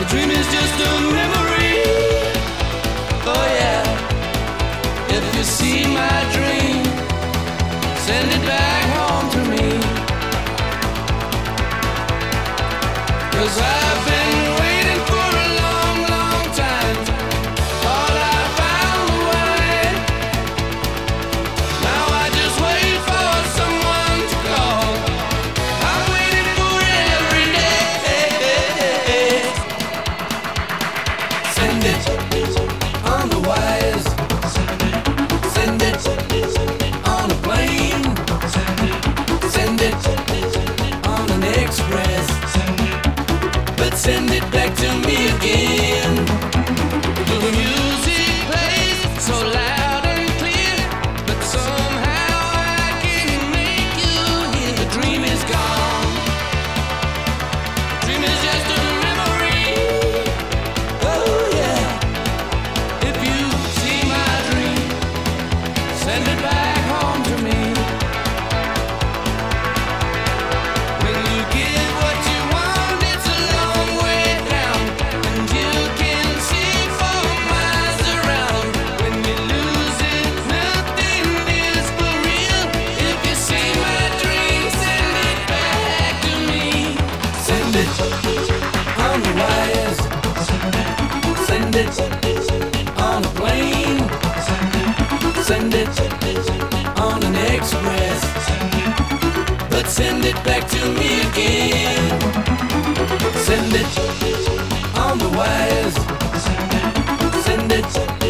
dream is just a memory. Oh yeah. If you see my dream, send it back home to me. 'Cause I've been waiting for a long, long time. Thought I found the way. Now I just wait for someone to call. I'm waiting for it every day. Send it on the wires. Send it on a plane. Send it on an express. But send it back to me again. The music plays so loud and clear, but somehow I can't make you hear. The dream is gone. Dream is just a memory. Oh yeah. If you see my dream, send it back home to me. When you get what you want, it's a long way down, and you can see for miles around. When you lose it, nothing is for real. If you see my dream, send it back to me. Send it on the wires. Send it on a plane. Send it on an express. But send it back to me again. Send it on the wires. Send it